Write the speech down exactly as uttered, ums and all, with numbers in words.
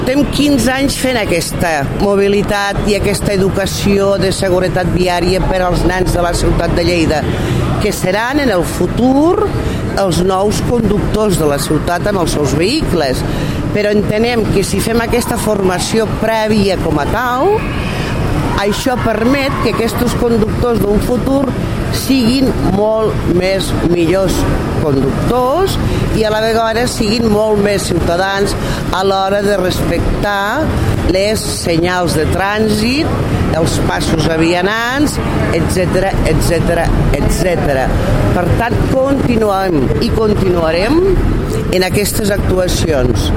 Portem quinze anys fent aquesta mobilitat i aquesta educació de seguretat viària per als nens de la ciutat de Lleida, que seran en el futur els nous conductors de la ciutat amb els seus vehicles. Però entenem que si fem aquesta formació prèvia com a tal, això permet que aquests conductors d'un futur siguin molt més millors conductors i a la vegada siguin molt més ciutadans a l'hora de respectar les senyals de trànsit, els passos a vianants, etcètera, etcètera, etcètera. Per tant, continuem i continuarem en aquestes actuacions.